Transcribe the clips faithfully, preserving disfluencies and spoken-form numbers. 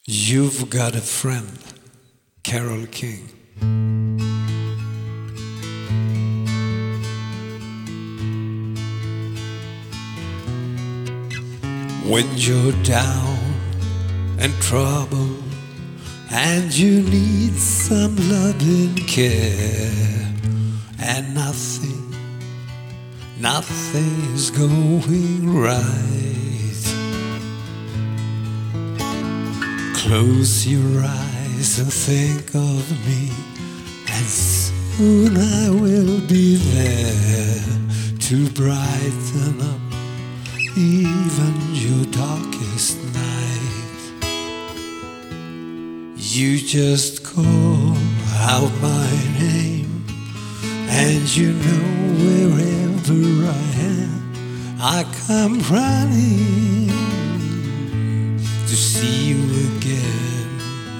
You've got a friend, Carole King. When you're down and troubled and you need some loving care, and nothing, nothing is going right, close your eyes and think of me, and soon I will be there to brighten up even your darkest night. You just call out my name, and you know wherever I am, I come running to see you again.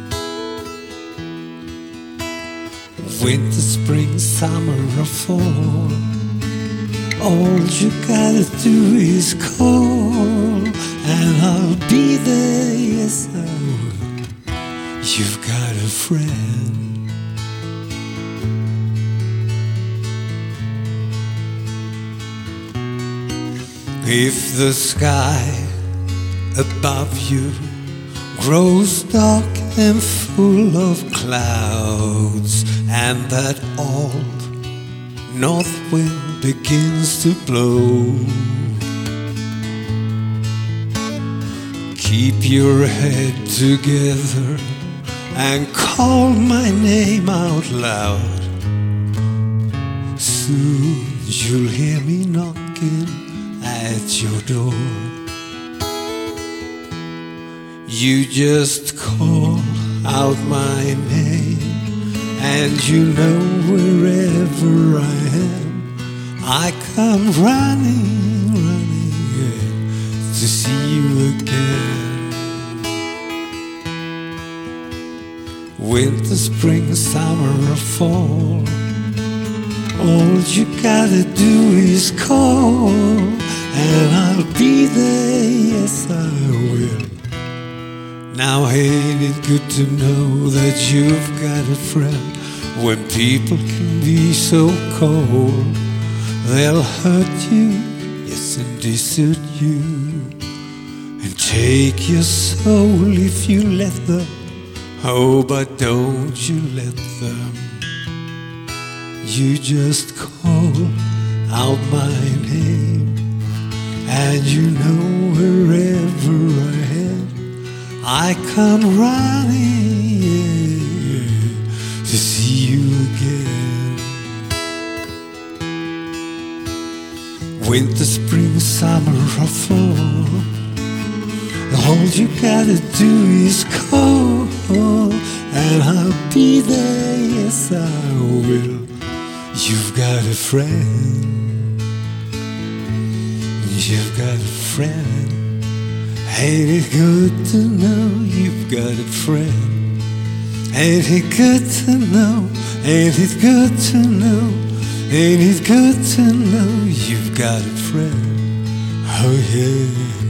Winter, spring, summer or fall, all you gotta do is call, and I'll be there, yes I will. You've got a friend. If the sky above you grows dark and full of clouds, and that old north wind begins to blow, keep your head together and call my name out loud. Soon you'll hear me knocking at your door. You just call out my name, and you know wherever I am, I come running, running, yeah, to see you again. Winter, spring, summer or fall, all you gotta do is call, and I'll be there, yes I will. Now ain't it good to know that you've got a friend? When people can be so cold, they'll hurt you, yes, and desert you, and take your soul if you let them. Oh, but don't you let them. You just call out my name, and you know wherever I am, I come running, yeah, to see you again. Winter, spring, summer or fall, all you gotta do is call, and I'll be there, yes I will. You've got a friend, you've got a friend. Ain't it good to know you've got a friend? Ain't it good to know? Ain't it good to know? Ain't it good to know you've got a friend? Oh yeah.